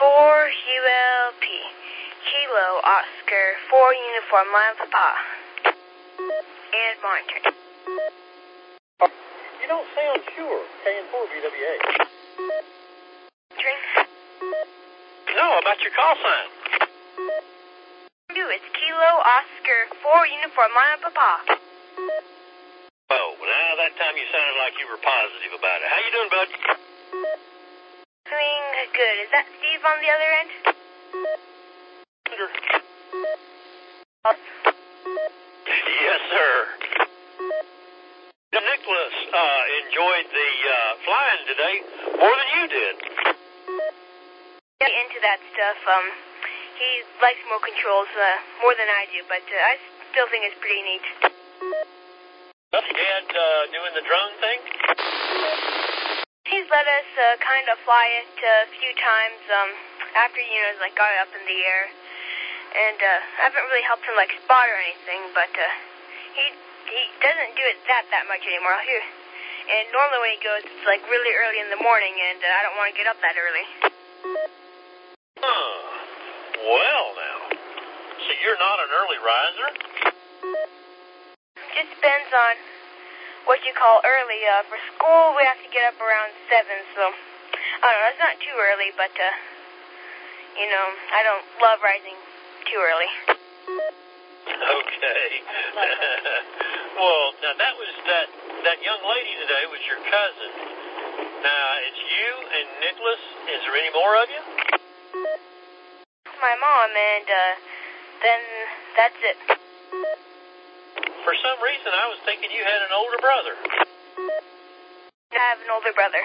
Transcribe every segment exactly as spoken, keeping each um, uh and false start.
four U L P, Kilo Oscar, four Uniform Lima Papa, and monitoring. You don't sound sure. K N four V W A. Drink. No, about your call sign. You, it's Kilo Oscar, four Uniform Lima Papa. Oh, now that time you sounded like you were positive about it. How you doing, bud? Doing good. Is that Steve on the other end? Yes, sir. Nicholas uh, enjoyed the uh, flying today more than you did. Yeah, into that stuff. Um, he likes more controls uh, more than I do, but uh, I still think it's pretty neat. And uh, doing the drone thing? He's let us uh, kind of fly it uh, a few times um, after, you know, like got it up in the air. And uh, I haven't really helped him like spot or anything, but uh, he he doesn't do it that that much anymore. He, and normally when he goes, it's like really early in the morning, and uh, I don't want to get up that early. Huh. Well, now. So you're not an early riser? Just depends on what you call early. Uh, for school, we have to get up around seven, so I don't know. It's not too early, but uh, you know, I don't love rising too early. Okay. Well, now that was that that young lady today was your cousin. Now it's you and Nicholas. Is there any more of you? My mom, and uh, then that's it. For some reason, I was thinking you had an older brother. I have an older brother.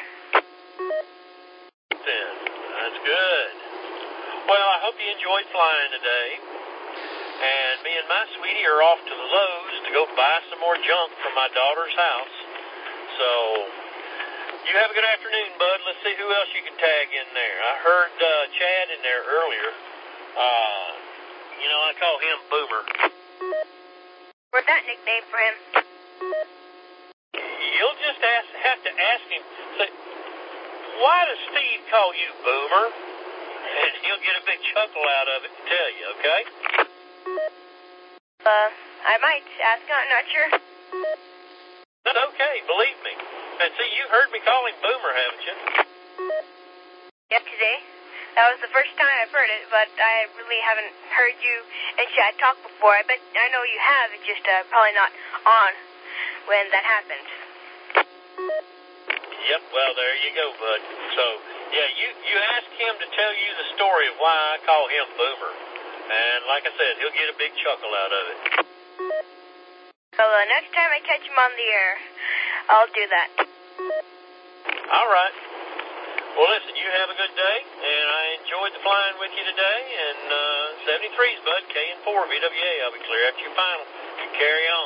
Then that's good. Well, I hope you enjoyed flying today. And me and my sweetie are off to the Lowe's to go buy some more junk from my daughter's house. So, you have a good afternoon, bud. Let's see who else you can tag in there. I heard uh, Chad in there earlier. Uh, you know, I call him Boomer. Where's that nickname for him? You'll just ask, have to ask him, say, why does Steve call you Boomer? And he'll get a big chuckle out of it to tell you, okay? Uh, I might ask. I'm not sure. That's okay, believe me. And see, you heard me call him Boomer, haven't you? Yeah, today. That was the first time I've heard it, but I really haven't heard you and Chad talk before. I bet I know you have. It's just uh, probably not on when that happened. Yep, well, there you go, bud. So, yeah, you, you ask him to tell you the story of why I call him Boomer. And like I said, he'll get a big chuckle out of it. Well, uh, next time I catch him on the air, I'll do that. All right. Well, listen, you have a good day, and I enjoyed the flying with you today. And uh, seventy-threes, bud, K N four V W A. I'll be clear after your final. You carry on.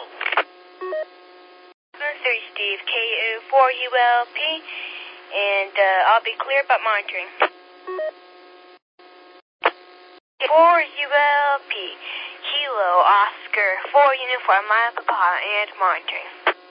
three, Steve, K O four U L P, and uh, I'll be clear about monitoring. four U L P, Kilo Oscar, four Uniform Lima Papa, and monitoring.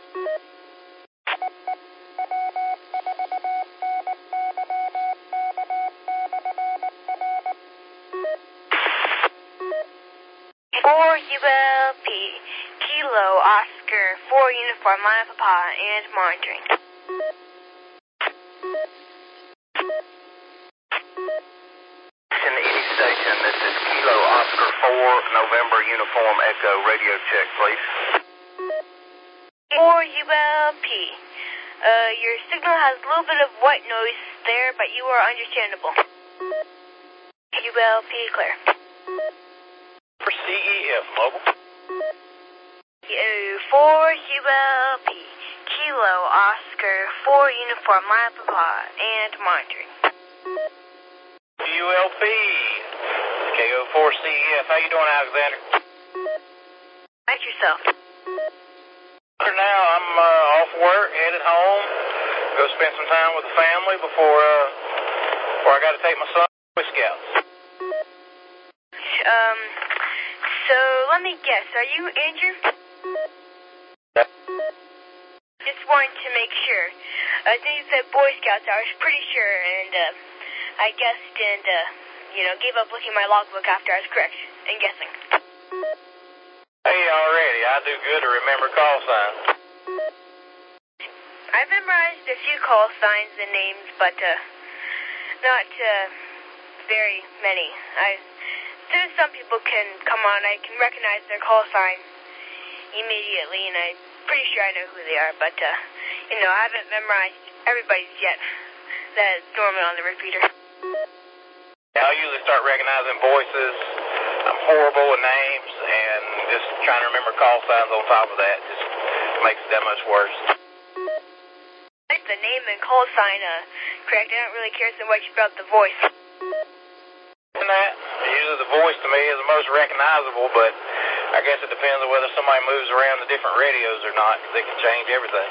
four U L P, Kilo Oscar, four Uniform Lima Papa, and monitoring. Any station, this is Kilo Oscar four, November Uniform Echo, radio check, please. four U L P, uh, your signal has a little bit of white noise there, but you are understandable. U L P, clear. For C E F, mobile. four U L P, Kilo Oscar, four Uniform Lima Papa, and monitoring. U L P, K O four C E F. How you doing, Alexander? Like yourself. Now I'm uh, off work, headed home. Go spend some time with the family before uh, before I got to take my son to Boy Scouts. Um, so let me guess. Are you injured? Just wanted to make sure. I think you said Boy Scouts. I was pretty sure, and uh, I guessed, and uh, you know, gave up looking at my logbook after I was correct and guessing. Hey, already, I do good to remember call signs. I've memorized a few call signs and names, but uh, not uh, very many. I, there's some people can come on, I can recognize their call sign immediately, and I'm pretty sure I know who they are, but, uh, you know, I haven't memorized everybody's yet. That's normally on the repeater. I usually start recognizing voices. I'm horrible with names, and just trying to remember call signs on top of that just makes it that much worse. The name and call sign uh, correct. I don't really care so much about the voice. And that, usually the voice to me is the most recognizable, but I guess it depends on whether somebody moves around the different radios or not, because they can change everything.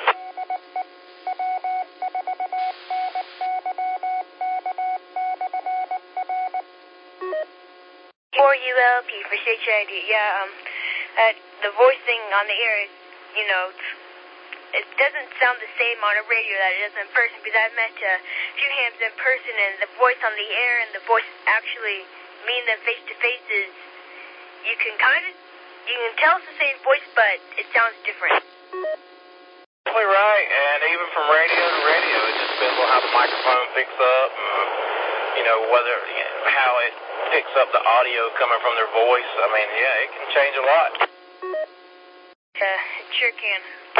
four U L P for six I D. Yeah, um, uh, the voice thing on the air is, you know, it doesn't sound the same on a radio that it does in person, because I've met uh, a few hams in person, and the voice on the air and the voice actually mean them face to face is, you can kind of, you can tell it's the same voice, but it sounds different. Definitely right, and even from radio to radio, it just depends on how the microphone picks up, and, you know, whether, you know, how it picks up the audio coming from their voice. I mean, yeah, it can change a lot. Uh, it sure can.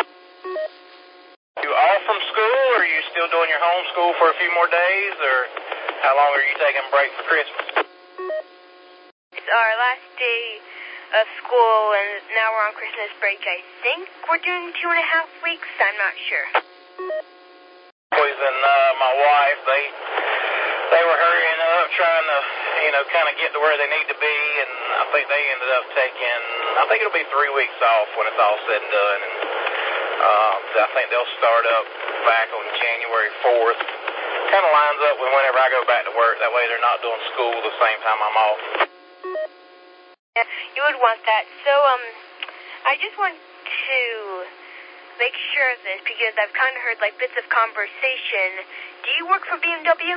You off from school, or are you still doing your homeschool for a few more days, or how long are you taking a break for Christmas? It's our last day of school, and now we're on Christmas break. I think we're doing two and a half weeks. I'm not sure. Boys and uh, my wife, they they were hurrying up, trying to, you know, kind of get to where they need to be, and I think they ended up taking, I think it'll be three weeks off when it's all said and done, and uh, I think they'll start up back on January fourth. Kind of lines up with whenever I go back to work. That way they're not doing school the same time I'm off. Yeah, you would want that. So, um, I just want to make sure of this, because I've kind of heard, like, bits of conversation. Do you work for B M W?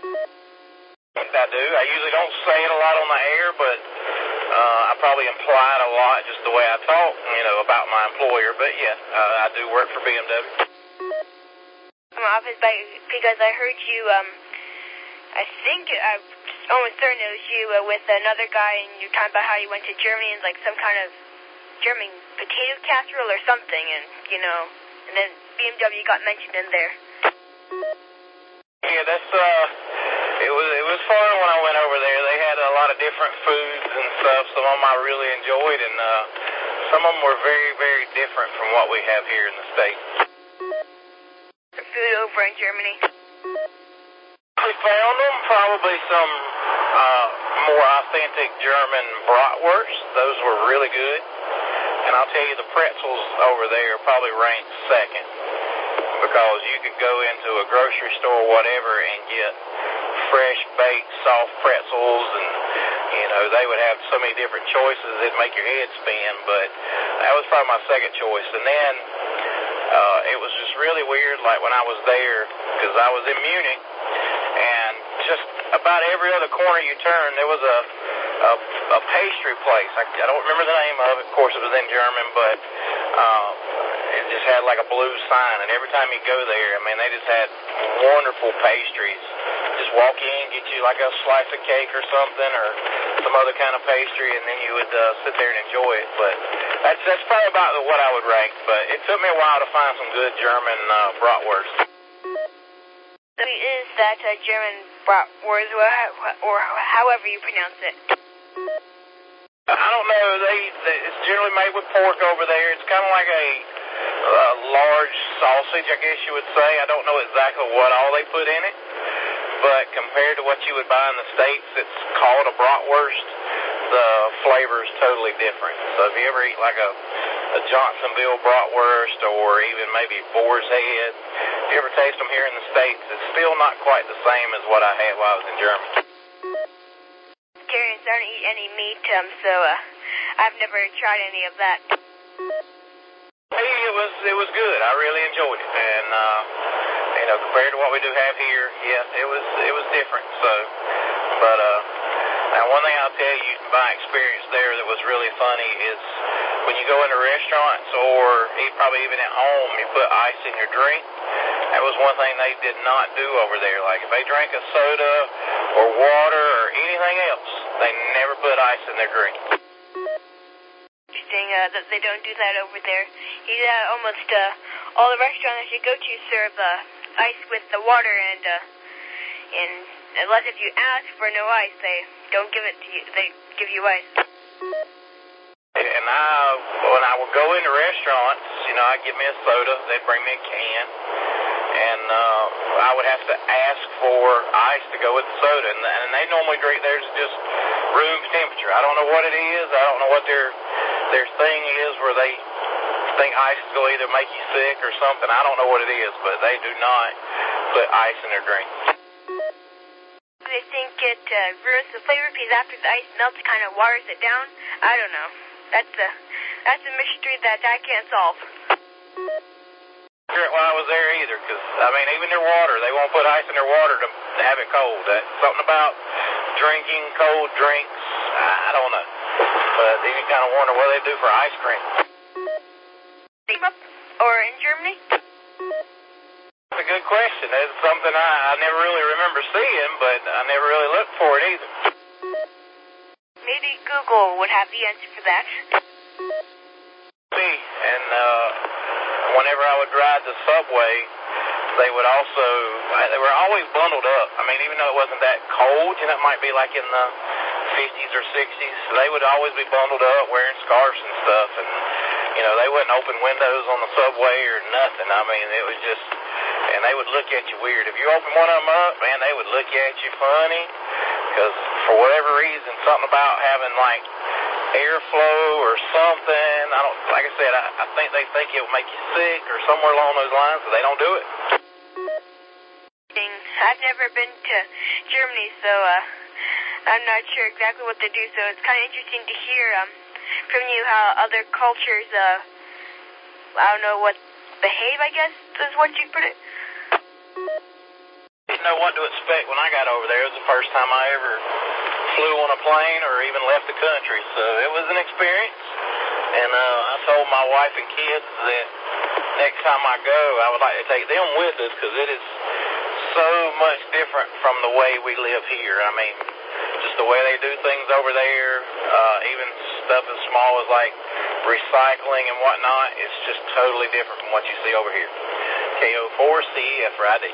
I do. I usually don't say it a lot on the air, but uh, I probably imply it a lot just the way I talk, you know, about my employer. But, yeah, uh, I do work for B M W. I'm office by, because I heard you, um, I think, I almost certain it was you uh, with another guy, and you were talking about how you went to Germany and, like, some kind of German potato casserole or something, and, you know, and then B M W got mentioned in there. Yeah, that's, uh, it was, it was fun when I went over there. They had a lot of different foods and stuff. Some of them I really enjoyed, and, uh, some of them were very, very different from what we have here in the States. Food over in Germany. We found them, probably some, uh, more authentic German bratwurst. Those were really good. And I'll tell you, the pretzels over there probably ranked second, because you could go into a grocery store or whatever and get fresh baked soft pretzels, and you know, they would have so many different choices it'd make your head spin, but that was probably my second choice. And then uh, it was just really weird, like when I was there, because I was in Munich, and just about every other corner you turn, there was a a, a pastry place. I, I don't remember the name of it. Of course, it was in German, but uh, it just had like a blue sign. And every time you go there, I mean, they just had wonderful pastries. Just walk in, get you like a slice of cake or something, or some other kind of pastry, and then you would uh, sit there and enjoy it. But that's that's probably about what I would rank. But it took me a while to find some good German uh, bratwurst. So is that uh, German bratwurst, or, or however you pronounce it? I don't know. They, they it's generally made with pork over there. It's kind of like a, a large sausage, I guess you would say. I don't know exactly what all they put in it, but compared to what you would buy in the States, it's called a bratwurst. The flavor is totally different. So if you ever eat like a, a Johnsonville bratwurst, or even maybe Boar's Head, if you ever taste them here in the States, it's still not quite the same as what I had while I was in Germany. I don't eat any meat, um, so uh, I've never tried any of that. Hey, it was it was good. I really enjoyed it, and uh, you know, compared to what we do have here, yeah, it was it was different. So, but uh, Now, one thing I'll tell you by experience there that was really funny is when you go into restaurants or probably even at home, you put ice in your drink. That was one thing they did not do over there. Like if they drank a soda or water or anything else, they never put ice in their drink. Interesting uh, that they don't do that over there. You uh, almost uh, all the restaurants you go to serve uh, ice with the water, and uh, and unless if you ask for no ice, they don't give it to you. They give you ice. And I, when I would go into restaurants, you know, I'd give me a soda. They'd bring me a can. And uh, I would have to ask for ice to go with the soda. And, and they normally drink theirs just room temperature. I don't know what it is. I don't know what their their thing is where they think ice is going to either make you sick or something. I don't know what it is, but they do not put ice in their drink. They think it uh, ruins the flavor because after the ice melts, it kind of waters it down. I don't know. That's a, that's a mystery that I can't solve. Well, I was there either, because, I mean, even their water, they won't put ice in their water to, to have it cold. That's something about drinking cold drinks, I don't know. But then you kind of wonder what they do for ice cream. Or in Germany? That's a good question. That's something I, I never really remember seeing, but I never really looked for it either. Maybe Google would have the answer for that. See, and uh, whenever I would ride the subway, they would also, they were always bundled up. I mean, even though it wasn't that cold, you know, it might be like in the fifties or sixties, they would always be bundled up wearing scarves and stuff, and, you know, they wouldn't open windows on the subway or nothing. I mean, it was just, and they would look at you weird. If you open one of them up, man, they would look at you funny, because for whatever reason, something about having, like, airflow or something, I don't, like I said, I, I think they think it will make you sick or somewhere along those lines, so they don't do it. I've never been to Germany, so uh, I'm not sure exactly what they do, so it's kind of interesting to hear um, from you how other cultures, uh, I don't know what, behave, I guess, is what you put it. Didn't know what to expect when I got over there. It was the first time I ever flew on a plane or even left the country, so it was an experience. And uh, I told my wife and kids that next time I go, I would like to take them with us, because it is so much different from the way we live here. I mean, just the way they do things over there, uh, even stuff as small as like recycling and whatnot, it's just totally different from what you see over here. K O four C E F R I D.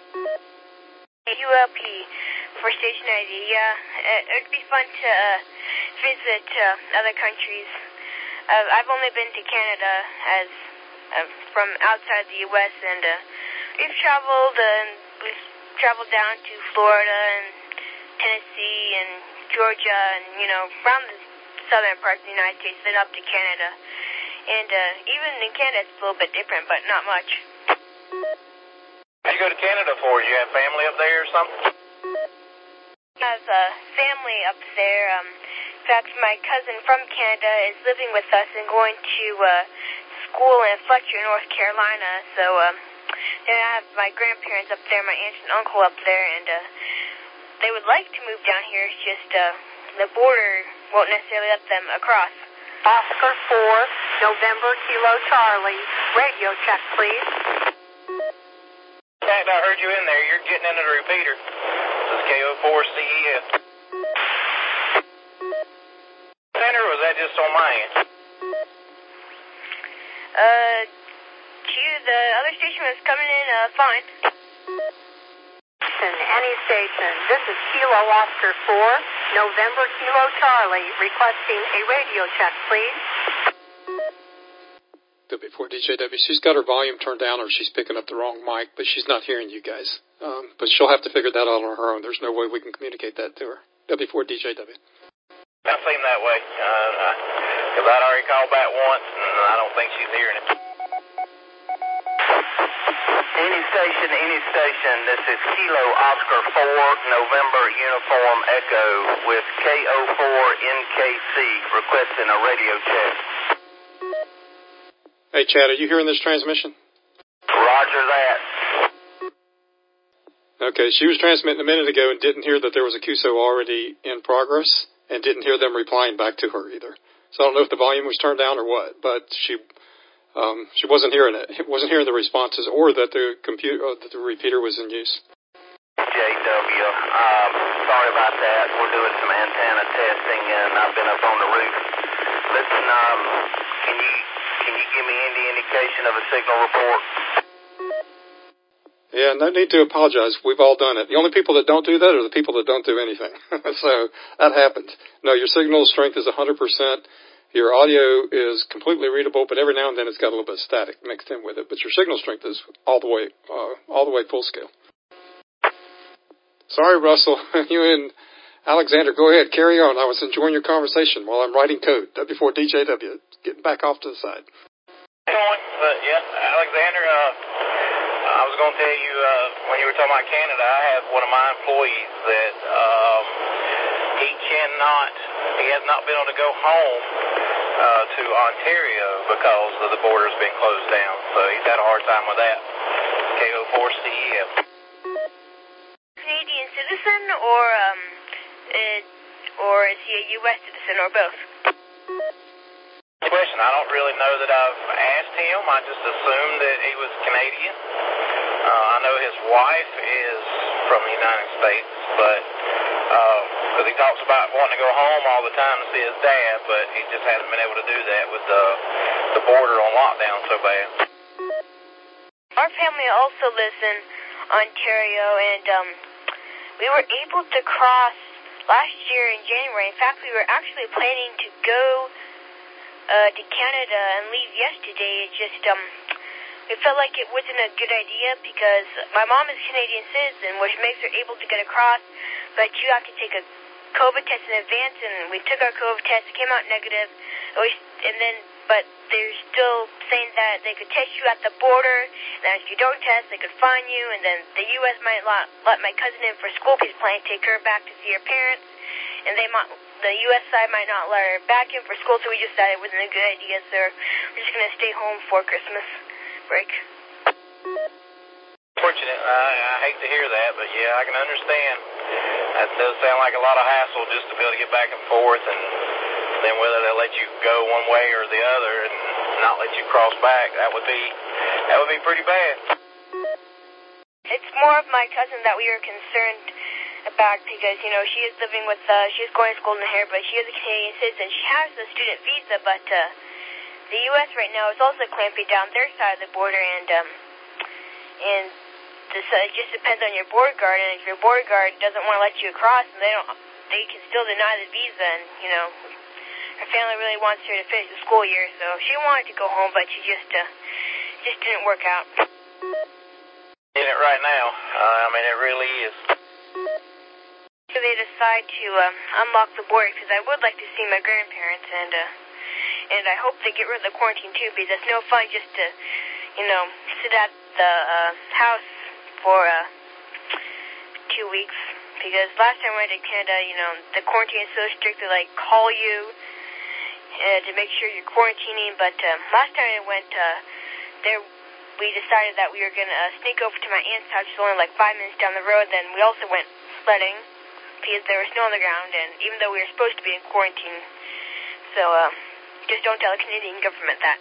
U L P for Station I D, yeah. It would be fun to uh, visit uh, other countries. Uh, I've only been to Canada as uh, from outside the U S, and uh, we've traveled, and uh, we've traveled down to Florida and Tennessee and Georgia, and, you know, around the southern parts of the United States, then up to Canada. And uh, even in Canada, it's a little bit different, but not much. What did you go to Canada for? You have family up there or something? I have uh, family up there. Um, in fact, my cousin from Canada is living with us and going to uh, school in Fletcher, North Carolina. So um, then I have my grandparents up there, my aunt and uncle up there, and uh, they would like to move down here. It's just uh, the border won't necessarily let them across. Oscar four, November, Kilo Charlie. Radio check, please. Pat, I heard you in there. You're getting into the repeater. This is K O four C E F. Center, or was that just on my end? Uh, Q, the other station was coming in uh, fine. Any station. This is Kilo Oscar four, November, Kilo Charlie, requesting a radio check, please. W four D J W, she's got her volume turned down, or she's picking up the wrong mic, but she's not hearing you guys. Um, but she'll have to figure that out on her own. There's no way we can communicate that to her. W four D J W. I seem that way, because uh, I'd already called back once, and I don't think she's hearing it. Any station, any station, this is Kilo Oscar four, November Uniform Echo with K O four N K C requesting a radio check. Hey, Chad, are you hearing this transmission? Roger that. Okay, she was transmitting a minute ago and didn't hear that there was a Q S O already in progress and didn't hear them replying back to her either. So I don't know if the volume was turned down or what, but she um, she wasn't hearing it. Wasn't hearing the responses or that the computer uh, that the repeater was in use. J W, um, sorry about that. We're doing some antenna testing, and I've been up on the roof. Listen, um, can you can you give me any indication of a signal report? Yeah, no need to apologize. We've all done it. The only people that don't do that are the people that don't do anything. So that happens. No, your signal strength is one hundred percent. Your audio is completely readable, but every now and then it's got a little bit of static mixed in with it. But your signal strength is all the way, uh, all the way full scale. Sorry, Russell. You and Alexander, go ahead, carry on. I was enjoying your conversation while I'm writing code. W four D J W, getting back off to the side. But yeah, Alexander, uh, I was going to tell you, uh, when you were talking about Canada, I have one of my employees that um, he cannot, he has not been able to go home uh, to Ontario because of the border's been closed down. So he's had a hard time with that. K O four C E F. Canadian citizen or um, it, or is he a U S citizen or both? Question. I don't really know that I've asked him. I just assumed that he was Canadian. Uh, I know his wife is from the United States, but because uh, he talks about wanting to go home all the time to see his dad, but he just hasn't been able to do that with the the border on lockdown so bad. Our family also lives in Ontario, and um, we were able to cross last year in January. In fact, we were actually planning to go Uh, to Canada and leave yesterday. It just, um, it felt like it wasn't a good idea because my mom is a Canadian citizen, which makes her able to get across, but you have to take a COVID test in advance, and we took our COVID test, it came out negative, and, we, and then, but they're still saying that they could test you at the border, and if you don't test, they could fine you, and then the U S might let, let my cousin in for school because he's planning to take her back to see her parents, and they might, the U S side might not let her back in for school, so we just decided it wasn't a good idea, so we're just going to stay home for Christmas break. Fortunate. I, I hate to hear that, but yeah, I can understand. That does sound like a lot of hassle just to be able to get back and forth, and then whether they let you go one way or the other and not let you cross back, that would be that would be pretty bad. It's more of my cousin that we are concerned about because, you know, she is living with, uh, she is going to school in here, but she is a Canadian citizen. She has a student visa, but uh, the U S right now is also clamping down their side of the border, and um, and this, uh, it just depends on your border guard, and if your border guard doesn't want to let you across, and they don't, they can still deny the visa, and, you know, her family really wants her to finish the school year, so she wanted to go home, but she just, uh, just didn't work out. In it right now. Uh, I mean, it really is. So they decide to um, unlock the border because I would like to see my grandparents, and uh, and I hope they get rid of the quarantine too, because it's no fun just to, you know, sit at the uh, house for uh, two weeks. Because last time I went to Canada, you know, the quarantine is so strict they like call you uh, to make sure you're quarantining. But uh, last time I went, uh, there we decided that we were gonna uh, sneak over to my aunt's house, which is only like five minutes down the road. Then we also went sledding because there was snow on the ground, and even though we were supposed to be in quarantine, so uh, just don't tell the Canadian government that.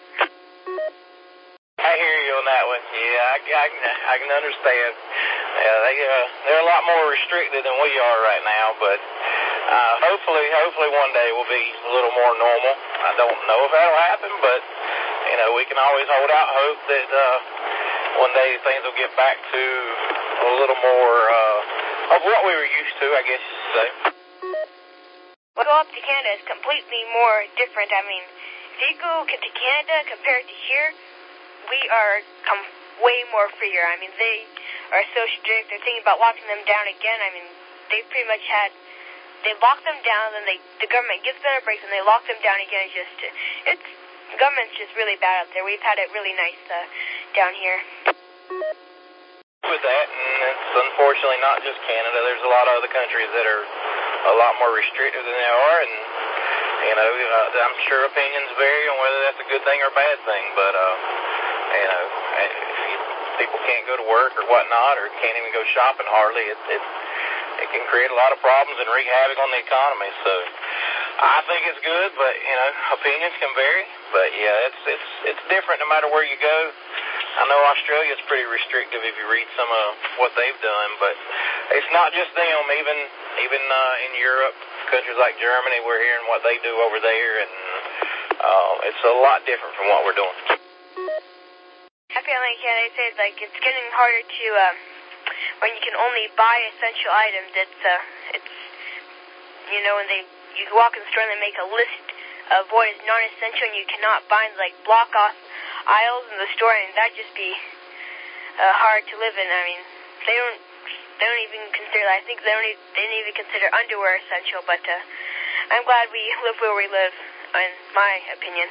I hear you on that one. Yeah, I, I, I can understand. Yeah, they uh, they're a lot more restricted than we are right now, but uh, hopefully, hopefully one day we'll be a little more normal. I don't know if that'll happen, but you know, we can always hold out hope that uh, one day things will get back to a little more uh, of what we were used to, I guess you should say. Well, go up to Canada is completely more different. I mean, if you go to Canada compared to here, we are com- way more freer. I mean, they are so strict. They're thinking about locking them down again. I mean, they pretty much had, they lock them down, then they, the government gives them a break, and they lock them down again. It's just, it's, the government's just really bad out there. We've had it really nice uh, down here. With that, and it's unfortunately not just Canada. There's a lot of other countries that are a lot more restrictive than they are, and you know, uh, I'm sure opinions vary on whether that's a good thing or a bad thing. But uh, you know, if you, people can't go to work or whatnot, or can't even go shopping hardly. It, it, it can create a lot of problems and wreak havoc on the economy. So I think it's good, but, you know, opinions can vary. But, yeah, it's it's it's different no matter where you go. I know Australia's pretty restrictive if you read some of what they've done, but it's not just them. Even even uh, in Europe, countries like Germany, we're hearing what they do over there, and uh, it's a lot different from what we're doing. I feel like, yeah, they say, like, it's getting harder to, uh, when you can only buy essential items, it's, uh, it's, you know, when they, you walk in the store and they make a list of what is non-essential, and you cannot find, like, block off aisles in the store, and that'd just be uh, hard to live in. I mean, they don't they don't even consider, I think they don't even, they don't even consider underwear essential, but uh, I'm glad we live where we live, in my opinion.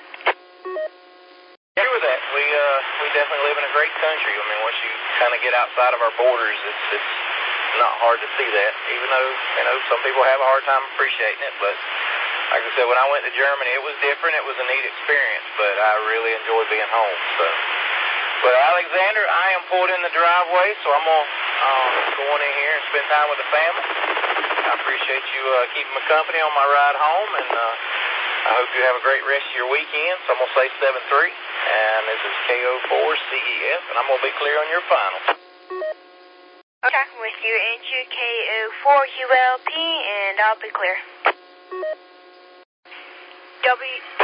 I agree with that. We uh, we definitely live in a great country. I mean, once you kind of get outside of our borders, it's it's not hard to see that, even though, you know, some people have a hard time appreciating it, but like I said, when I went to Germany, it was different. It was a neat experience, but I really enjoyed being home. So, but Alexander, I am pulled in the driveway, so I'm gonna um, go on in here and spend time with the family. I appreciate you uh, keeping me company on my ride home, and uh, I hope you have a great rest of your weekend. So I'm gonna say seven three, and this is K O four C E F, and I'm gonna be clear on your final. Okay, with you, Andrew, K O four U L P, and I'll be clear. W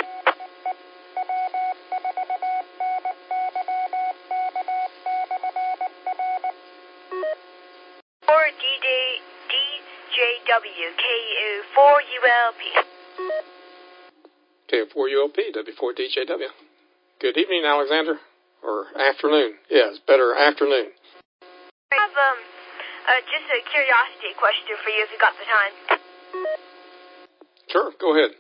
four D J W K O four U L P. K O four U L P, W four D J W. Good evening, Alexander, or afternoon. Yes, better afternoon. I have um uh, just a curiosity question for you if you got the time. Sure, go ahead.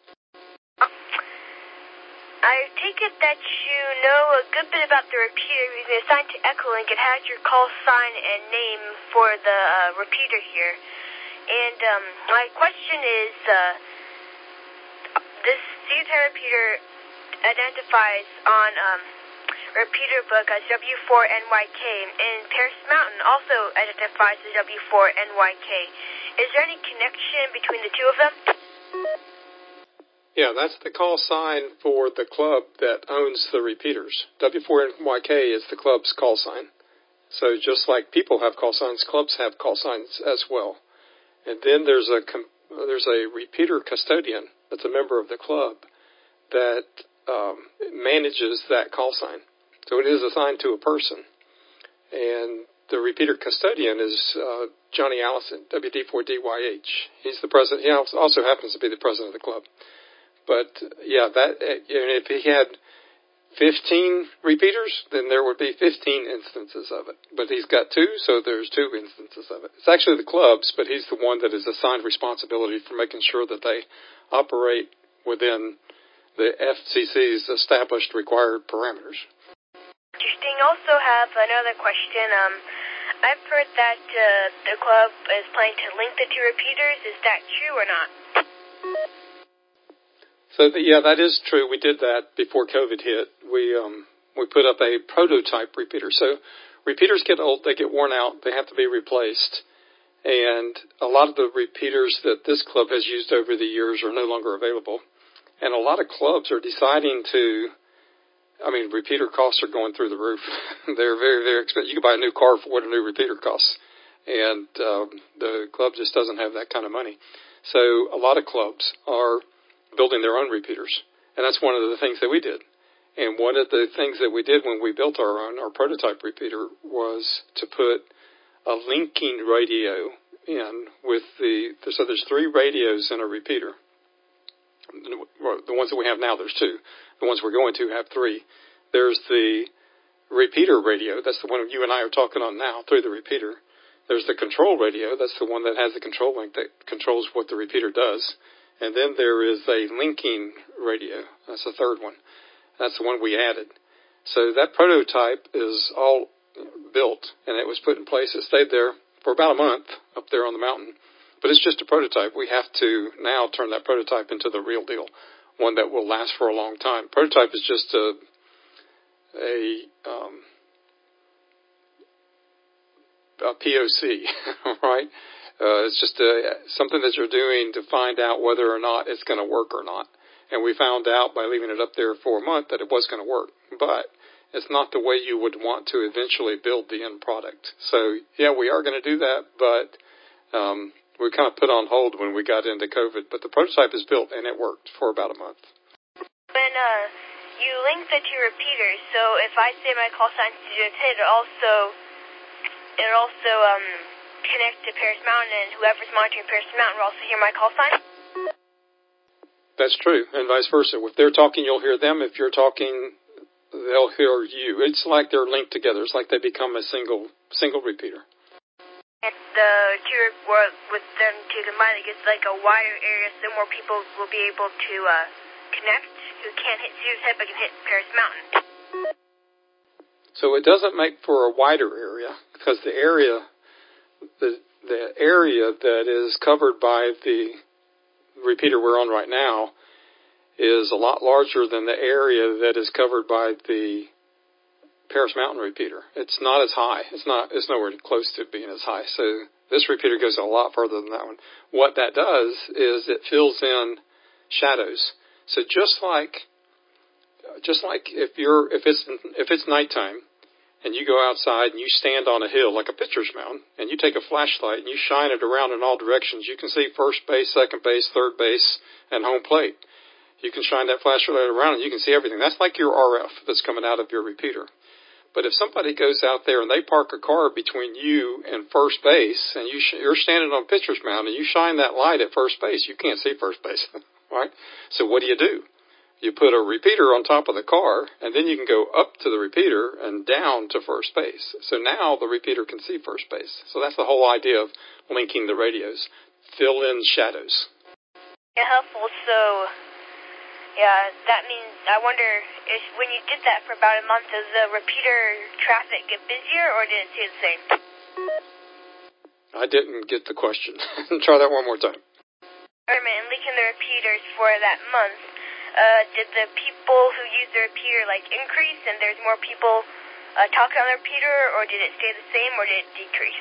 I take it that you know a good bit about the repeater using assigned to Echolink. It has your call sign and name for the uh, repeater here. And um, my question is, uh, this C ten repeater identifies on um, repeater book as W four N Y K, and Paris Mountain also identifies as W four N Y K. Is there any connection between the two of them? Yeah, that's the call sign for the club that owns the repeaters. W four N Y K is the club's call sign. So just like people have call signs, clubs have call signs as well. And then there's a there's a repeater custodian that's a member of the club that um, manages that call sign. So it is assigned to a person. And the repeater custodian is uh, Johnny Allison, W D four D Y H. He's the president. He also happens to be the president of the club. But, yeah, that if he had fifteen repeaters, then there would be fifteen instances of it. But he's got two, so there's two instances of it. It's actually the club's, but he's the one that is assigned responsibility for making sure that they operate within the F C C's established required parameters. Interesting. Also have another question. Um, I've heard that uh, the club is planning to link the two repeaters. Is that true or not? So, the, yeah, that is true. We did that before COVID hit. We um, we put up a prototype repeater. So repeaters get old, they get worn out, they have to be replaced. And a lot of the repeaters that this club has used over the years are no longer available. And a lot of clubs are deciding to, I mean, repeater costs are going through the roof. They're very, very expensive. You can buy a new car for what a new repeater costs. And um, the club just doesn't have that kind of money. So a lot of clubs are building their own repeaters. And that's one of the things that we did. And one of the things that we did when we built our own, our prototype repeater, was to put a linking radio in with the, so there's three radios in a repeater. The ones that we have now, there's two. The ones we're going to have three. There's the repeater radio. That's the one you and I are talking on now through the repeater. There's the control radio. That's the one that has the control link that controls what the repeater does. And then there is a linking radio. That's the third one. That's the one we added. So that prototype is all built, and it was put in place. It stayed there for about a month up there on the mountain. But it's just a prototype. We have to now turn that prototype into the real deal, one that will last for a long time. Prototype is just a, a um, a P O C, right? Uh, it's just uh, something that you're doing to find out whether or not it's going to work or not. And we found out by leaving it up there for a month that it was going to work. But it's not the way you would want to eventually build the end product. So, yeah, we are going to do that, but um, we kind of put on hold when we got into COVID. But the prototype is built, and it worked for about a month. When uh, you link the two repeaters, so if I say my call sign to it also, it also um, connects to Paris Mountain, and whoever's monitoring Paris Mountain will also hear my call sign? That's true, and vice versa. If they're talking, you'll hear them. If you're talking, they'll hear you. It's like they're linked together. It's like they become a single single repeater. And the two, well, with them two combined, it gets like a wider area, so more people will be able to uh, connect who can't hit Cedars Head but can hit Paris Mountain. So it doesn't make for a wider area because the area, the the area that is covered by the repeater we're on right now is a lot larger than the area that is covered by the Paris Mountain repeater. It's not as high. It's not. It's nowhere close to being as high. So this repeater goes a lot further than that one. What that does is it fills in shadows. So just like, just like if you're if it's if it's nighttime and you go outside and you stand on a hill like a pitcher's mound and you take a flashlight and you shine it around in all directions, you can see first base, second base, third base, and home plate. You can shine that flashlight around and you can see everything. That's like your R F that's coming out of your repeater. But if somebody goes out there and they park a car between you and first base, and you sh- you're standing on pitcher's mound and you shine that light at first base, you can't see first base, right? So what do you do? You put a repeater on top of the car, and then you can go up to the repeater and down to first base. So now the repeater can see first base. So that's the whole idea of linking the radios. Fill in shadows. Yeah, helpful. So, yeah, that means, I wonder, if when you did that for about a month, does the repeater traffic get busier, or did it stay the same? I didn't get the question. Try that one more time. Wait a minute, linking the repeaters for that month, uh, did the people who use the repeater, like, increase, and there's more people uh, talking on the repeater, or did it stay the same, or did it decrease?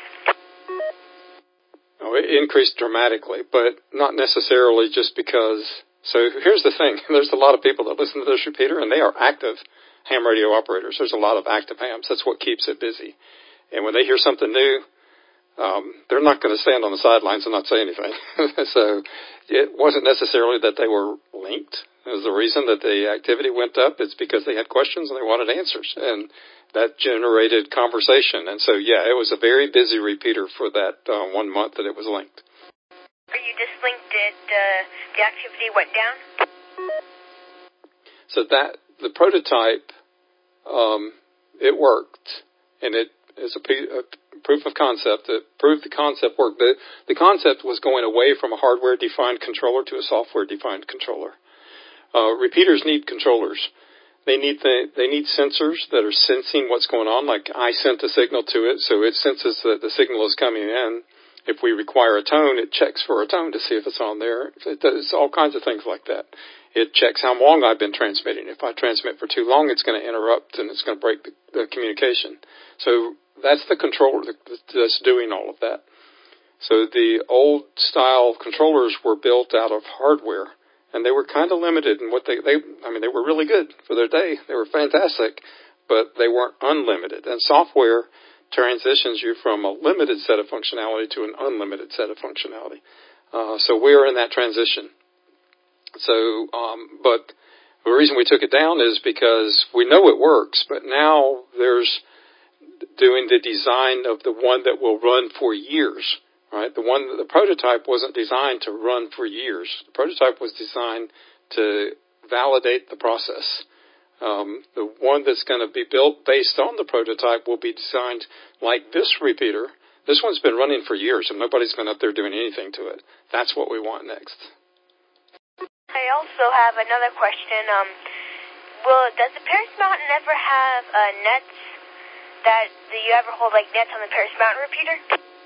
Oh, it increased dramatically, but not necessarily just because. So here's the thing. There's a lot of people that listen to this repeater, and they are active ham radio operators. There's a lot of active hams. That's what keeps it busy. And when they hear something new, um, they're not going to stand on the sidelines and not say anything. So it wasn't necessarily that they were linked. It was the reason that the activity went up. It's because they had questions and they wanted answers. And that generated conversation. And so, yeah, it was a very busy repeater for that uh, one month that it was linked. Or you just linked it, uh, the activity went down? So that, the prototype, um, it worked. And it is a, p- a proof of concept that proved the concept worked. The, the concept was going away from a hardware-defined controller to a software-defined controller. Uh, repeaters need controllers. They need the, they need sensors that are sensing what's going on. Like I sent a signal to it, so it senses that the signal is coming in. If we require a tone, it checks for a tone to see if it's on there. It does all kinds of things like that. It checks how long I've been transmitting. If I transmit for too long, it's going to interrupt and it's going to break the, the communication. So that's the controller that's doing all of that. So the old style controllers were built out of hardware. And they were kind of limited in what they, they, I mean, they were really good for their day. They were fantastic, but they weren't unlimited. And software transitions you from a limited set of functionality to an unlimited set of functionality. Uh, so we're in that transition. So, um, but the reason we took it down is because we know it works, but now there's doing the design of the one that will run for years. Right, the one, the prototype wasn't designed to run for years. The prototype was designed to validate the process. Um, the one that's going to be built based on the prototype will be designed like this repeater. This one's been running for years, and nobody's been up there doing anything to it. That's what we want next. I also have another question. Um, will does the Paris Mountain ever have uh, nets that do you ever hold like nets on the Paris Mountain repeater?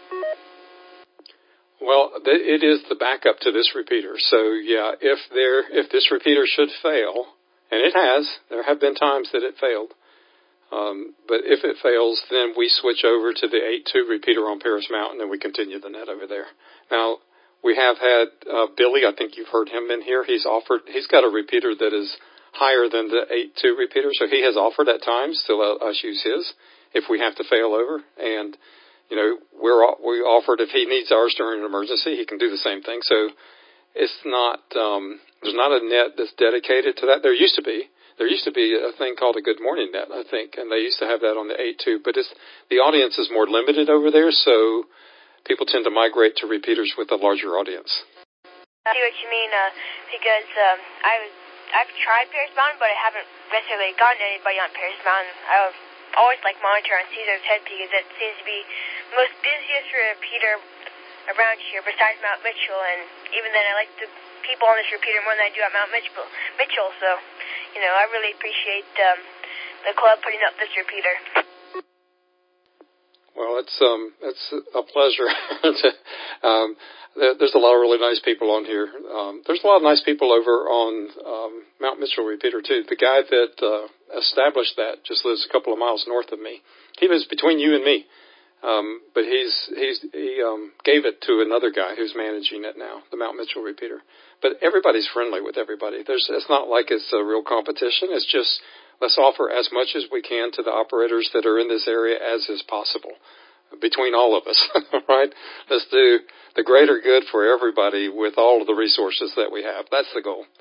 Well, it is the backup to this repeater. So, yeah, if there, if this repeater should fail, and it has, there have been times that it failed, Um, but if it fails, then we switch over to the eight two repeater on Paris Mountain, and we continue the net over there. Now, we have had uh, Billy. I think you've heard him in here. He's offered. He's got a repeater that is higher than the eight two repeater, so he has offered at times to let us use his if we have to fail over. And you know, we're we offered if he needs ours during an emergency, he can do the same thing. So it's not um, there's not a net that's dedicated to that. There used to be. There used to be a thing called a Good Morning Net, I think, and they used to have that on the eight two. But it's, the audience is more limited over there, so people tend to migrate to repeaters with a larger audience. I see what you mean, uh, because um, I was, I've tried Paris Mountain, but I haven't necessarily gotten anybody on Paris Mountain. I always like monitor on Caesar's Head because it seems to be the most busiest repeater around here besides Mount Mitchell, and even then I like the people on this repeater more than I do at Mount Mitchell, Mitchell so... You know, I really appreciate um, the club putting up this repeater. Well, it's um, it's a pleasure. to, um, there's a lot of really nice people on here. Um, there's a lot of nice people over on um, Mount Mitchell repeater too. The guy that uh, established that just lives a couple of miles north of me. He lives between you and me, um, but he's he's he um, gave it to another guy who's managing it now, the Mount Mitchell repeater. But everybody's friendly with everybody. There's, it's not like it's a real competition. It's just let's offer as much as we can to the operators that are in this area as is possible between all of us, right? Let's do the greater good for everybody with all of the resources that we have. That's the goal.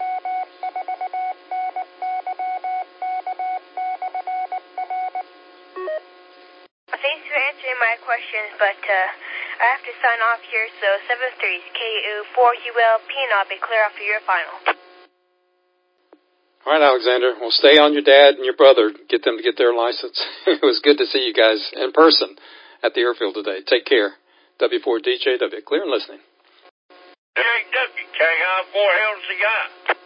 Thanks for answering my questions, but uh, I have to sign off here, so seven three is K U four U L P, and I'll be clear after your final. All right, Alexander. Well, stay on your dad and your brother. Get them to get their license. It was good to see you guys in person at the airfield today. Take care. W four D J W, clear and listening. J W K I four L C I.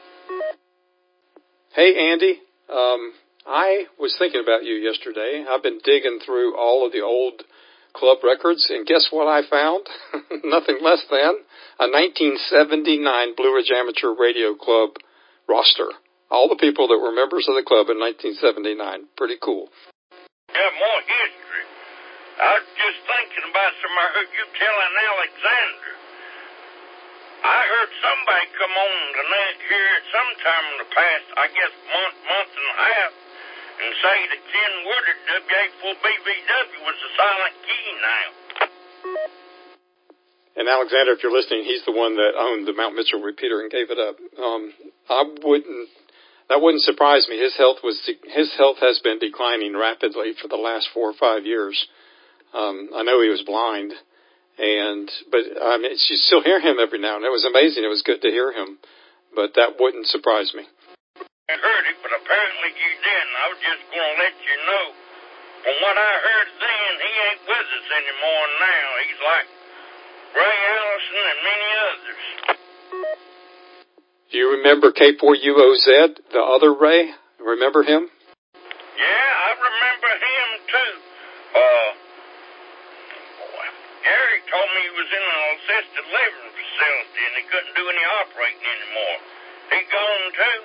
Hey, Andy. Um, I was thinking about you yesterday. I've been digging through all of the old club records, and guess what I found? Nothing less than a nineteen seventy-nine Blue Ridge Amateur Radio Club roster. All the people that were members of the club in nineteen seventy-nine. Pretty cool. Yeah, more history. I was just thinking about something I heard you telling Alexander. I heard somebody come on the net here at some time in the past, I guess month, month and a half, and say that Ken Woodard, W A four B V W, was a silent key now. And Alexander, if you're listening, he's the one that owned the Mount Mitchell repeater and gave it up. Um, I wouldn't, that wouldn't surprise me. His health was, his health has been declining rapidly for the last four or five years. Um, I know he was blind, and but I mean, you still hear him every now and then. It was amazing. It was good to hear him, but that wouldn't surprise me. I heard it, but apparently you didn't. I was just going to let you know. From what I heard then, he ain't with us anymore now. He's like Ray Allison and many others. Do you remember K four U O Z, the other Ray? Remember him? Yeah, I remember him too. Uh, boy, Gary told me he was in an assisted living facility and he couldn't do any operating anymore. He gone too?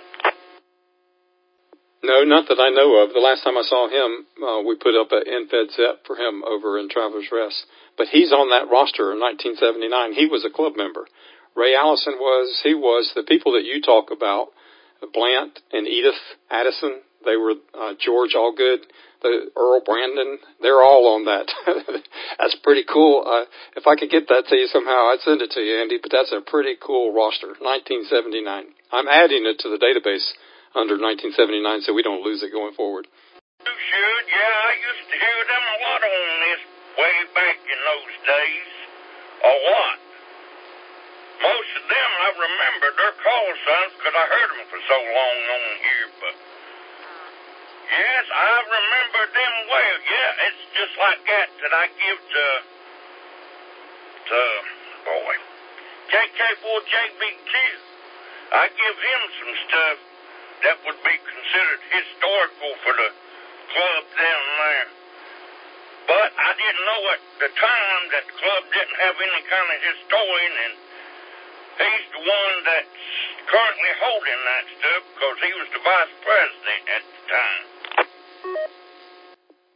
No, not that I know of. The last time I saw him, uh, we put up an N-Fed-Zep for him over in Travelers Rest. But he's on that roster in nineteen seventy-nine. He was a club member. Ray Allison was, he was the people that you talk about, Blant and Edith Addison. They were uh, George Allgood, the Earl Brandon. They're all on that. That's pretty cool. Uh, if I could get that to you somehow, I'd send it to you, Andy. But that's a pretty cool roster, nineteen seventy-nine. I'm adding it to the database under nineteen seventy-nine so we don't lose it going forward. You should, yeah. I used to hear them a lot on this way back in those days. A lot. Most of them I remember their call signs because I heard them for so long on here, but yes, I remember them well. Yeah, it's just like that that I give to, to boy, K K four J B Q. I give him some stuff that would be considered historical for the club down there. But I didn't know at the time that the club didn't have any kind of historian, and he's the one that's currently holding that stuff because he was the vice president at the time.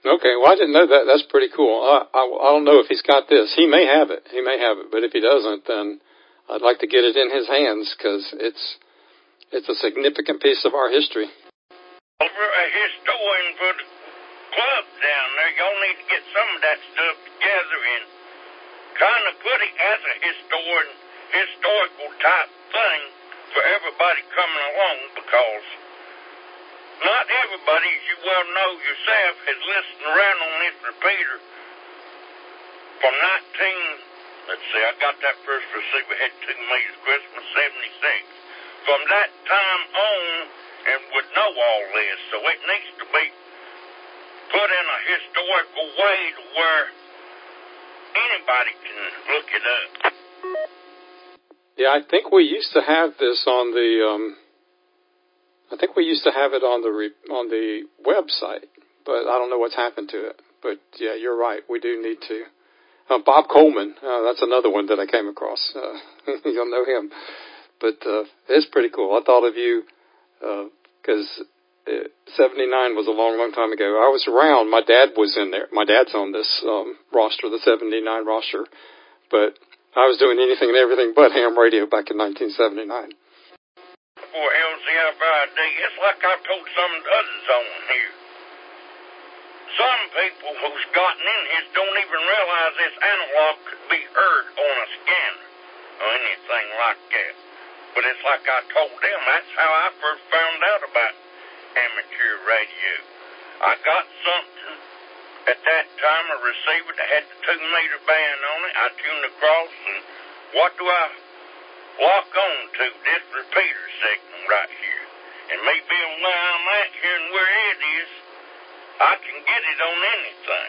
Okay, well, I didn't know that. That's pretty cool. I, I, I don't know if he's got this. He may have it. He may have it. But if he doesn't, then I'd like to get it in his hands because it's it's a significant piece of our history. Over a historian for the club down there, y'all need to get some of that stuff together and kind of put it as a historian, historical type thing for everybody coming along, because not everybody, as you well know yourself, has listened around on this repeater from nineteen, let's see, I got that first receiver, had two meters, Christmas seventy-six. From that time on, and would know all this, so it needs to be put in a historical way to where anybody can look it up. Yeah, I think we used to have this on the. Um, I think we used to have it on the re, on the website, but I don't know what's happened to it. But yeah, you're right. We do need to. Uh, Bob Coleman, uh, that's another one that I came across. Uh, you'll know him, but uh, it's pretty cool. I thought of you because uh, seventy-nine was a long, long time ago. I was around. My dad was in there. My dad's on this um, roster, the seventy-nine roster, but I was doing anything and everything but ham radio back in nineteen seventy-nine. For L Z F I D, it's like I've told some of the others on here. Some people who's gotten in here don't even realize this analog could be heard on a scanner or anything like that. But it's like I told them, that's how I first found out about amateur radio. I got something at that time, a receiver that had the two meter band on it. I tuned across, and what do I lock on to? This repeater signal right here. And me being where I'm at here and where it is, I can get it on anything.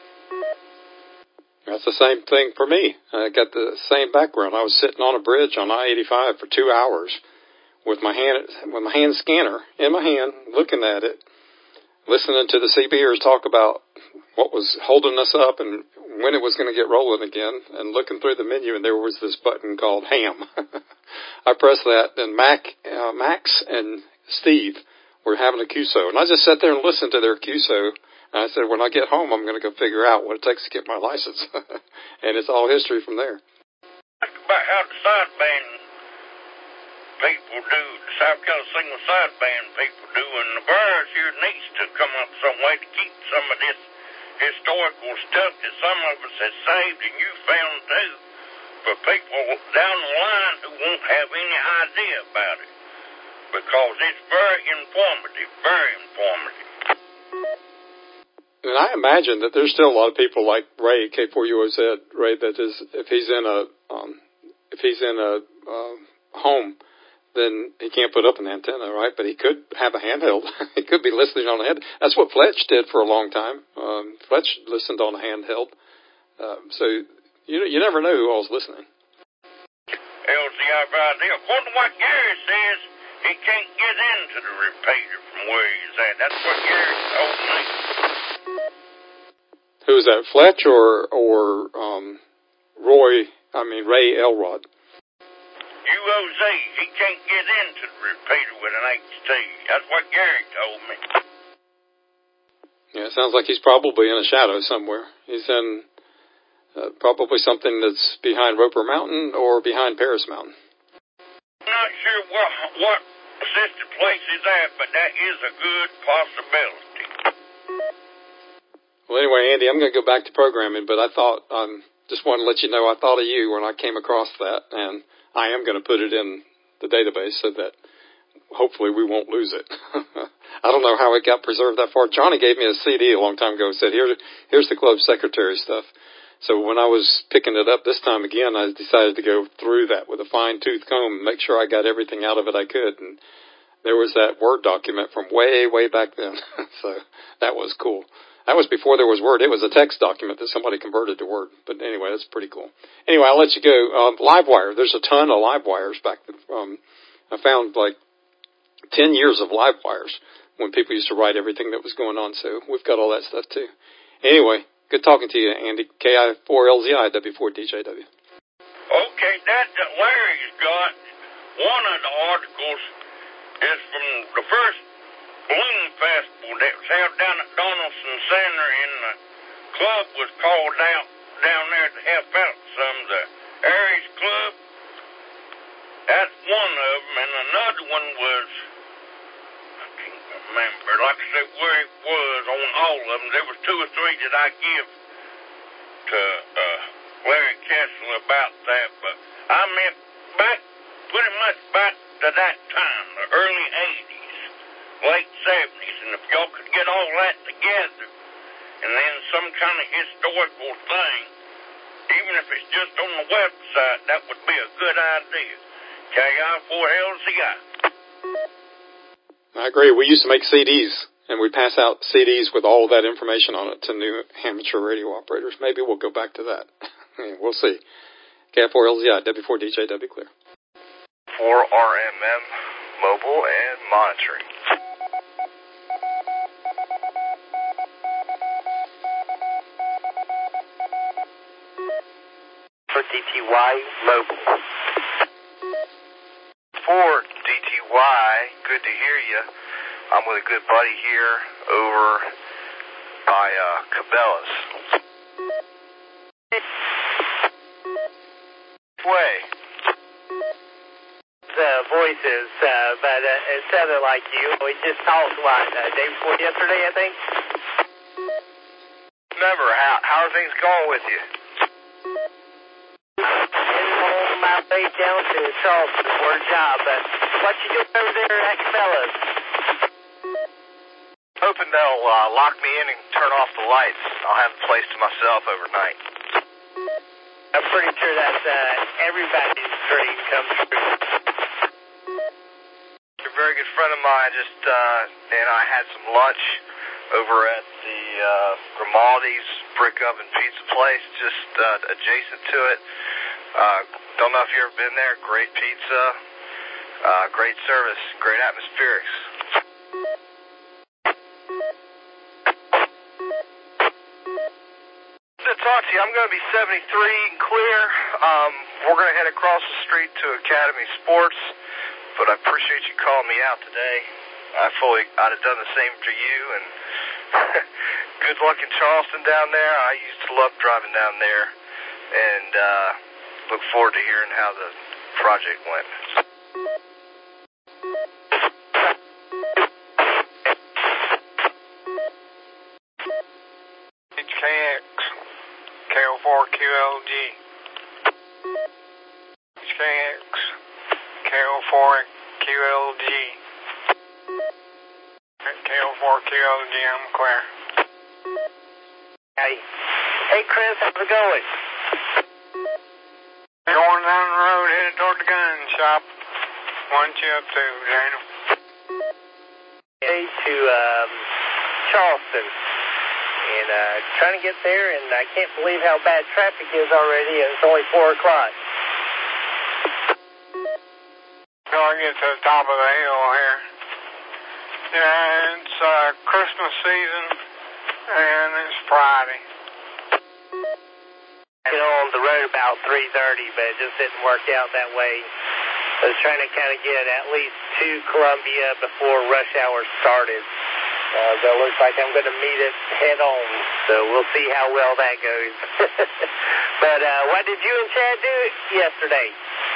That's the same thing for me. I got the same background. I was sitting on a bridge on I eighty-five for two hours with my hand with my hand scanner in my hand, looking at it, listening to the C Bers talk about what was holding us up and when it was going to get rolling again, and looking through the menu, and there was this button called ham. I pressed that, and Mac, uh, Max and Steve were having a Q S O, and I just sat there and listened to their Q S O. And I said, when I get home, I'm going to go figure out what it takes to get my license. And it's all history from there. Think about how the sideband people do, the South Carolina single sideband people do, and the Bears here needs to come up some way to keep some of this historical stuff that some of us have saved and you found too, for people down the line who won't have any idea about it. Because it's very informative, very informative. And I imagine that there's still a lot of people like Ray, K four U O Z, Ray, that is, if he's in a, um, if he's in a uh, home, then he can't put up an antenna, right? But he could have a handheld. He could be listening on a hand. That's what Fletch did for a long time. Um, Fletch listened on a handheld. Uh, so you you never know who all's listening. L Z I V, according to what Gary says, he can't get into the repeater from where he's at. That's what Gary told me. Who is that, Fletch or or um, Roy? I mean Ray Elrod. U O Z, he can't get into the repeater with an H T. That's what Gary told me. Yeah, it sounds like he's probably in a shadow somewhere. He's in uh, probably something that's behind Roper Mountain or behind Paris Mountain. I'm not sure what what sister place is at, but that is a good possibility. Well, anyway, Andy, I'm going to go back to programming, but I thought, um, just wanted to let you know I thought of you when I came across that, and I am going to put it in the database so that hopefully we won't lose it. I don't know how it got preserved that far. Johnny gave me a C D a long time ago and said, Here, here's the club secretary stuff. So when I was picking it up this time again, I decided to go through that with a fine-tooth comb and make sure I got everything out of it I could, and there was that Word document from way, way back then. So that was cool. That was before there was Word. It was a text document that somebody converted to Word. But anyway, that's pretty cool. Anyway, I'll let you go. Um, Livewire. There's a ton of Livewires back then. Um, I found like ten years of Livewires when people used to write everything that was going on. So we've got all that stuff too. Anyway, good talking to you, Andy. K I four L Z I, W four D J W. Okay, that, that Larry's got, one of the articles is from the first balloon festival that was held down at Donaldson Center, and the club was called out down there to help out some. The Aries Club, that's one of them, and another one was, I can't remember, like I said, where it was on all of them. There was two or three that I give to uh, Larry Kessel about that, but I meant back, pretty much back to that time, the early eighties, late seventies, and if y'all could get all that together, and then some kind of historical thing, even if it's just on the website, that would be a good idea. K I four L Z I. I agree. We used to make C Ds, and we'd pass out C Ds with all of that information on it to new amateur radio operators. Maybe we'll go back to that. We'll see. K I four L Z I, W four D J W clear. For R M M, mobile and monitoring. For D T Y, mobile. For D T Y, good to hear you. I'm with a good buddy here over by uh, Cabela's. Way. The voices, uh, but uh, it sounded like you. We just talked, what, uh, day before yesterday, I think? Remember, how, how are things going with you? On my way down to Charleston for a job, but what you doing over there at Cabela's? Hoping they'll uh, lock me in and turn off the lights. I'll have the place to myself overnight. I'm pretty sure that's uh, everybody's dream come true. A very good friend of mine just uh, and I had some lunch over at the uh, Grimaldi's Brick Oven Pizza place, just uh, adjacent to it. Uh, don't know if you've ever been there. Great pizza, uh, great service, great atmospherics. To talk to you, I'm going to be seventy-three and clear. Um, we're going to head across the street to Academy Sports, but I appreciate you calling me out today. I fully, I'd have done the same for you, and good luck in Charleston down there. I used to love driving down there, and uh, look forward to hearing how the project went. H K X, K O four Q L G. H K X, K O four Q L G. K O four Q L G, I'm clear. Hey, hey Chris, how's it going? Going down the road, headed toward the gun shop. What you up to, Daniel? Hey, to um, Charleston. And uh, trying to get there, and I can't believe how bad traffic is already, and it's only four o'clock. Till I get to the top of the hill here. Yeah, it's uh, Christmas season, and it's Friday. Get on the road about three thirty, but it just didn't work out that way. I was trying to kind of get at least to Columbia before rush hour started. Uh, so it looks like I'm going to meet it head on, so we'll see how well that goes. But uh, what did you and Chad do yesterday?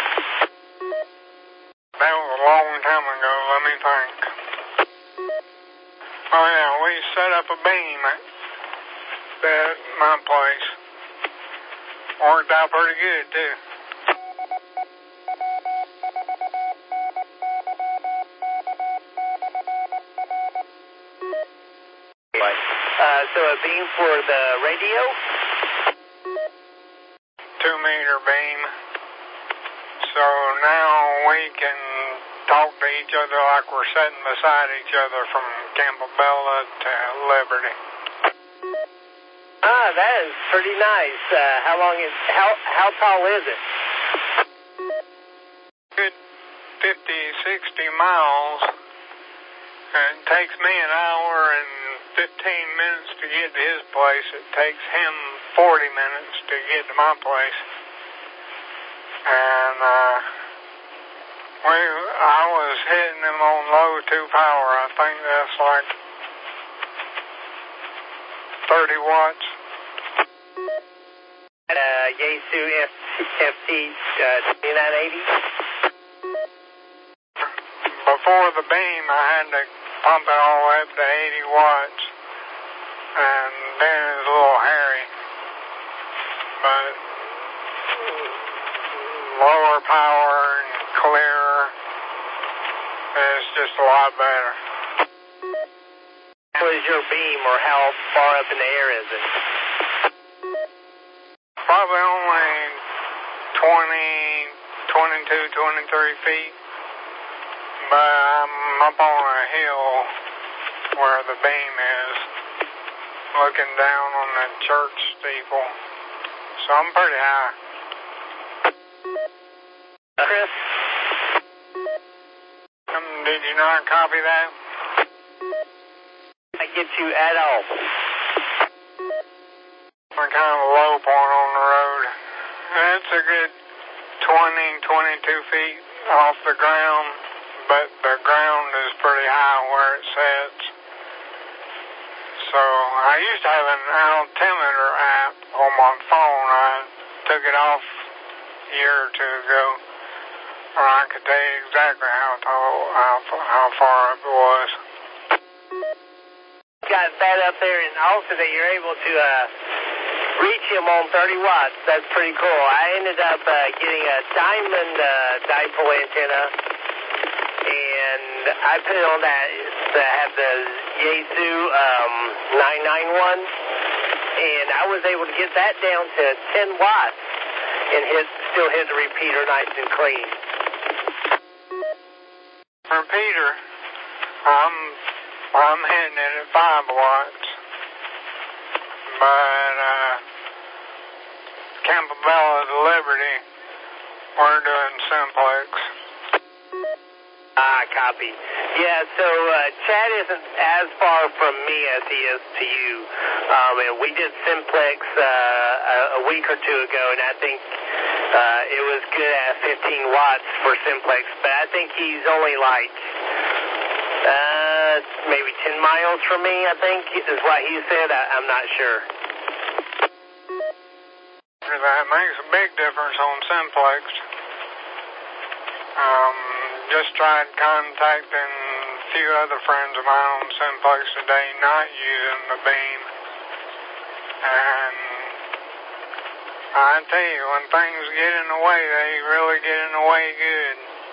That was a long time ago, let me think. Oh yeah, we set up a beam at, at my place. Worked out pretty good, too. Uh, so a beam for the radio? Two meter beam. So now we can talk to each other like we're sitting beside each other from Campobella to Liberty. Ah, that is pretty nice. Uh, how long is, how, how tall is it? Good fifty, sixty miles. And it takes me an hour and fifteen minutes to get to his place. It takes him forty minutes to get to my place. And uh, We, I was hitting them on low two power. I think that's like thirty watts. Uh, Yaesu F T uh, twenty-nine eighty. Before the beam, I had to pump it all the way up to eighty watts, and then it was a little hairy. But lower power and clearer, it's just a lot better. What is your beam, or how far up in the air is it? Probably only twenty, twenty-two, twenty-three feet. But I'm up on a hill where the beam is, looking down on the church steeple. So I'm pretty high. Chris? Um, did you not copy that? I get you at all. We're kind of a low point on the road. It's a good twenty, twenty-two feet off the ground, but the ground is pretty high where it sits. So I used to have an altimeter app on my phone. I took it off a year or two ago, where I could tell you exactly how tall, how, how far up it was. Got that up there, and also that you're able to uh, reach him on thirty watts. That's pretty cool. I ended up uh, getting a diamond uh, dipole antenna, and I put it on that that had the Yaesu um, nine ninety-one, and I was able to get that down to ten watts and hit still hit the repeater nice and clean. Repeater, I'm I'm hitting it at five watts, but uh, Campobello to Liberty, we're doing simplex. Ah, copy. Yeah, so uh, Chad isn't as far from me as he is to you. Um, and we did simplex uh, a, a week or two ago, and I think uh, it was good at fifteen watts for simplex, but I think he's only like uh, maybe ten miles from me, I think, is what he said. I, I'm not sure. That makes a big difference on simplex. Um, just tried contacting a few other friends of mine on simplex today, not using the beam. And I tell you, when things get in the way, they really get in the way good.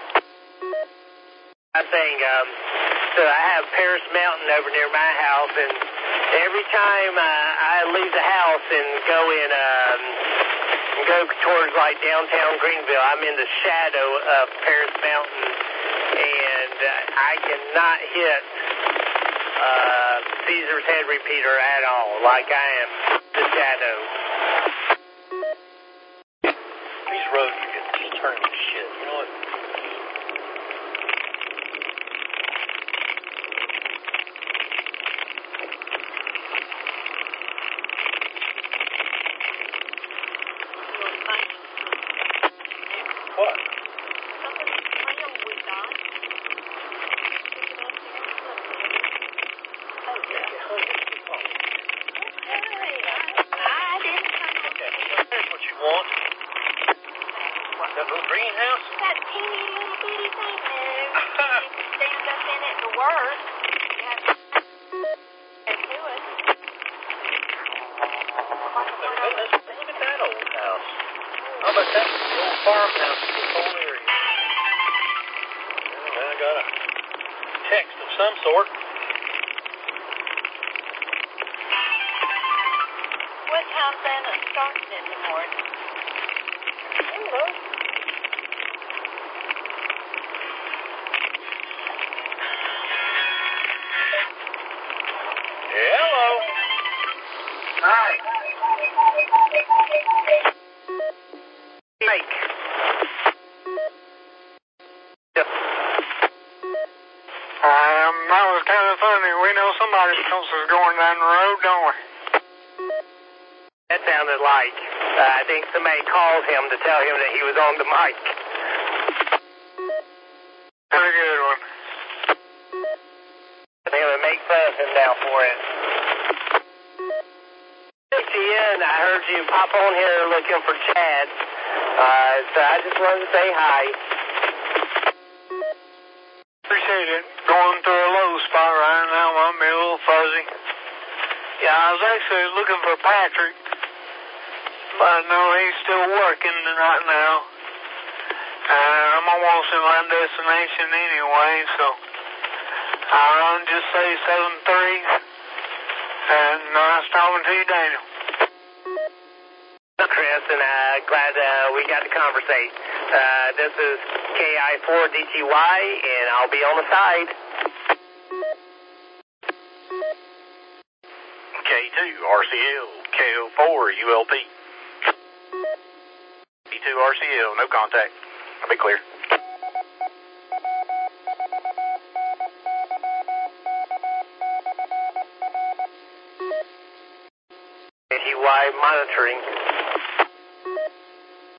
I think, um, so I have Paris Mountain over near my house, and every time uh, I leave the house and go in, um, go towards like downtown Greenville, I'm in the shadow of Paris Mountain, and uh, I cannot hit uh, Caesar's head repeater at all. Like I am the shadow. These roads are getting turning to shit. You know what? What? Here's what you want. That little greenhouse? That teeny little bitty thing there. You can stand up in it to work. You have to get to it. Look at that old house. How about that old farmhouse in this whole area? Well, I got a text of some sort. What time Santa starts in the morning? Hello. Hello. Hi. Mike. Um, that was kind of funny. We know somebody else is going down the road, don't we? That sounded like, uh, I think somebody called him to tell him that he was on the mic. Pretty good one. They're going to make fun of him now for it. Ian, I heard you pop on here looking for Chad. Uh, so I just wanted to say hi. Appreciate it. Going through a low spot right now. Might be a little fuzzy. Yeah, I was actually looking for Patrick, but I know he's still working right now. And I'm almost at my destination anyway, so I'll just say seven three. And nice talking to you, Daniel. Chris, and uh, glad uh, we got to conversate. Uh, this is K I four D T Y, and I'll be on the side. K two R C L, K O four U L P. K two R C L, no contact. I'll be clear. K T Y monitoring.